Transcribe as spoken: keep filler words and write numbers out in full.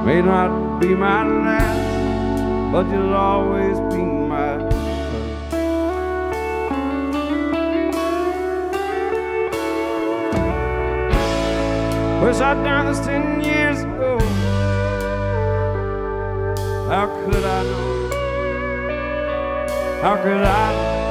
May not be my last, but you'll always be my first. Wish I'd done this ten years ago. How could I know? How could I know?